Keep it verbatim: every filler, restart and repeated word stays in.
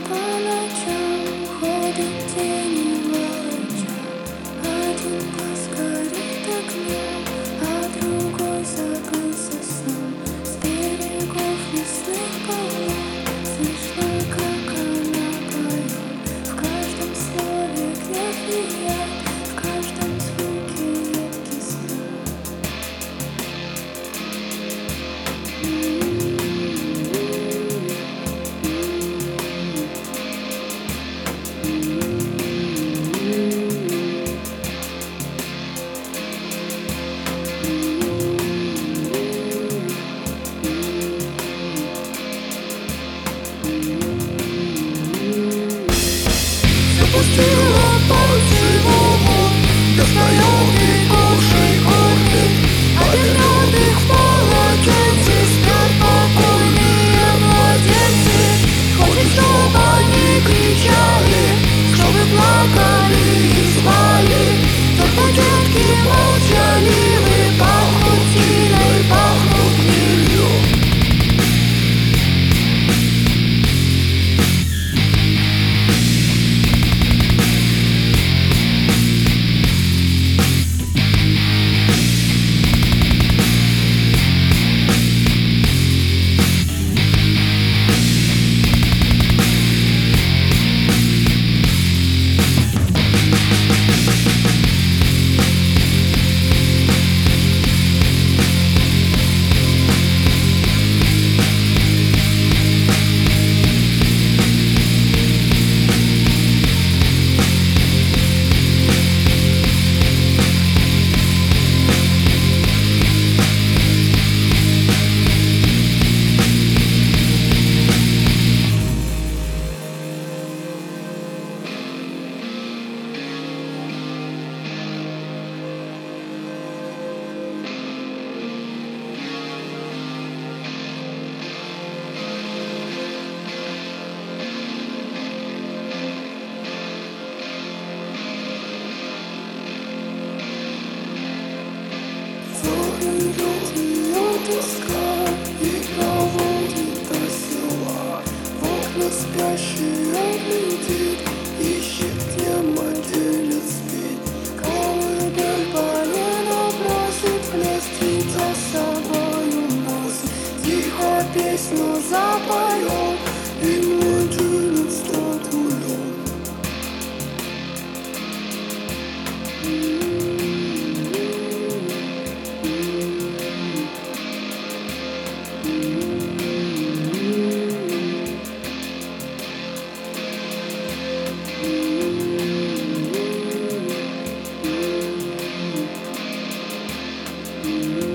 По ночам ходят тени волоча. Один глаз горит огнем, а другой закрылся сном. С берегов лесных полов слышно, как она поет. В каждом слове гнев и яд, в каждом звуке едкий смех. Запустила пальцы в омут, достает бегущий орбит. Обернутых в полотенце спят покойные младенцы. Хочет, чтобы они кричали, чтобы плакали и звали. Только детки молчаливы, пахнут тиной, пахнут гнилью. Тоска и проводит до села. В окна спящие глядит, ищет, где младенец спит. Колыбель полено бросит, в лес птица с собою носит. Тихо песню запоет, и младенец тот улет. Mm-hmm.